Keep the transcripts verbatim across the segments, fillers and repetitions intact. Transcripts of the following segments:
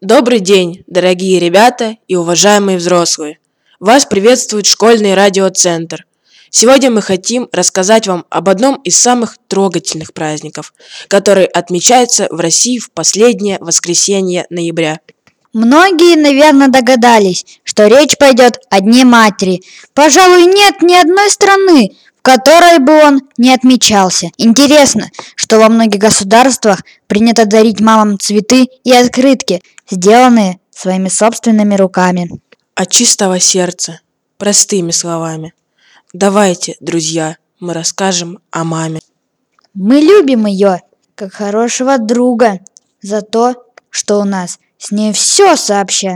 Добрый день, дорогие ребята и уважаемые взрослые! Вас приветствует школьный радиоцентр. Сегодня мы хотим рассказать вам об одном из самых трогательных праздников, который отмечается в России в последнее воскресенье ноября. Многие, наверное, догадались, что речь пойдет о Дне матери. Пожалуй, нет ни одной страны, в которой бы он не отмечался. Интересно, что во многих государствах принято дарить мамам цветы и открытки, сделанные своими собственными руками. От чистого сердца, простыми словами. Давайте, друзья, мы расскажем о маме. Мы любим ее, как хорошего друга, за то, что у нас с ней все сообща.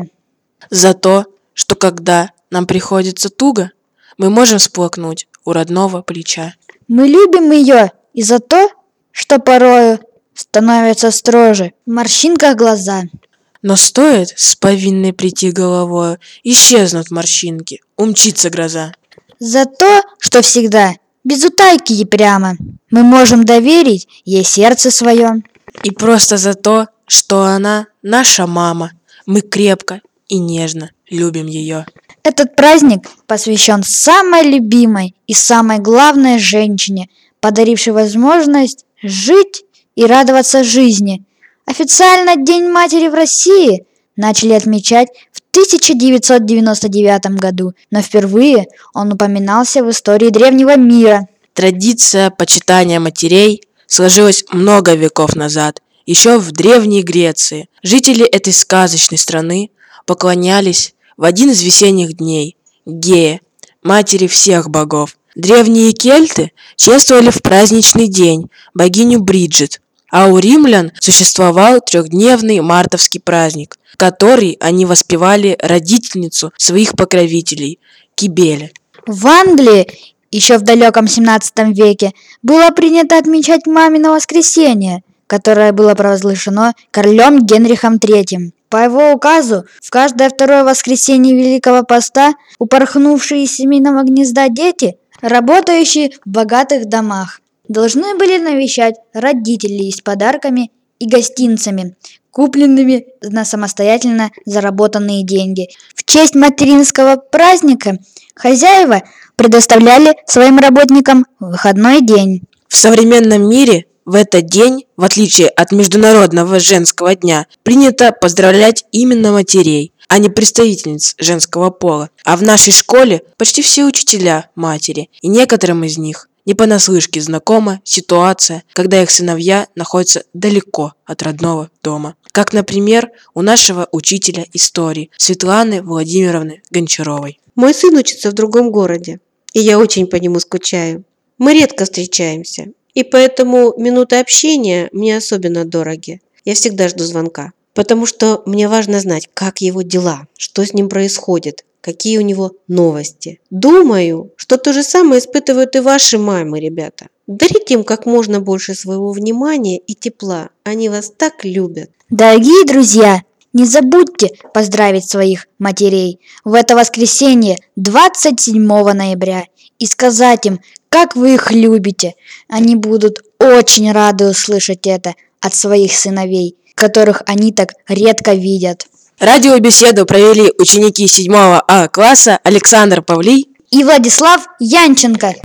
За то, что когда нам приходится туго, мы можем всплакнуть у родного плеча. Мы любим ее и за то, что порою становятся строже в морщинках глаза. Но стоит с повинной прийти головою, исчезнут морщинки, умчится гроза. За то, что всегда, без утайки и прямо, мы можем доверить ей сердце свое. И просто за то, что она наша мама, мы крепко и нежно любим ее. Этот праздник посвящен самой любимой и самой главной женщине, подарившей возможность жить и радоваться жизни. Официально День матери в России начали отмечать в тысяча девятьсот девяносто девятом году, но впервые он упоминался в истории древнего мира. Традиция почитания матерей сложилась много веков назад, еще в Древней Греции. Жители этой сказочной страны поклонялись в один из весенних дней Гее, матери всех богов. Древние кельты чествовали в праздничный день богиню Бриджит, а у римлян существовал трехдневный мартовский праздник, в который они воспевали родительницу своих покровителей – Кибеле. В Англии еще в далеком семнадцатом веке было принято отмечать мамино воскресенье, которое было провозглашено королем Генрихом третьим. По его указу, в каждое второе воскресенье Великого Поста упорхнувшие из семейного гнезда дети, работающие в богатых домах, должны были навещать родителей с подарками и гостинцами, купленными на самостоятельно заработанные деньги. В честь материнского праздника хозяева предоставляли своим работникам выходной день. В современном мире в этот день, в отличие от Международного женского дня, принято поздравлять именно матерей, а не представительниц женского пола. А в нашей школе почти все учителя матери, и некоторым из них не понаслышке знакома ситуация, когда их сыновья находятся далеко от родного дома. Как, например, у нашего учителя истории Светланы Владимировны Гончаровой. Мой сын учится в другом городе, и я очень по нему скучаю. Мы редко встречаемся, и поэтому минуты общения мне особенно дороги. Я всегда жду звонка, потому что мне важно знать, как его дела, что с ним происходит, какие у него новости. Думаю, что то же самое испытывают и ваши мамы, ребята. Дарите им как можно больше своего внимания и тепла. Они вас так любят. Дорогие друзья, не забудьте поздравить своих матерей в это воскресенье двадцать седьмого ноября и сказать им, как вы их любите. Они будут очень рады услышать это от своих сыновей, которых они так редко видят. Радиобеседу провели ученики седьмого А класса Александр Павлий и Владислав Янченко.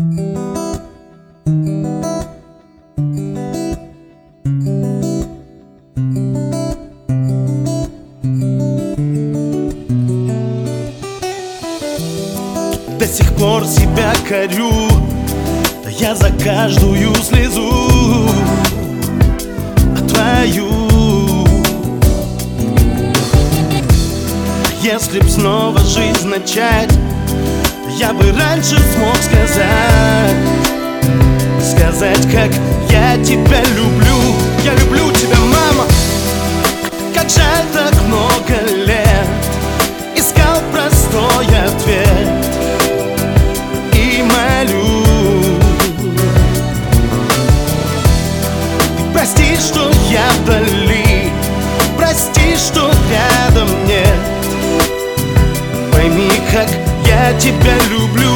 До сих пор себя корю, я за каждую слезу твою. Если б снова жизнь начать, я бы раньше смог сказать, сказать, как я тебя люблю. Я люблю тебя, мама. Как жаль, так много лет искал простой ответ и молю. Ты прости, что я вдали, прости, что рядом нет. Пойми, как я тебя люблю.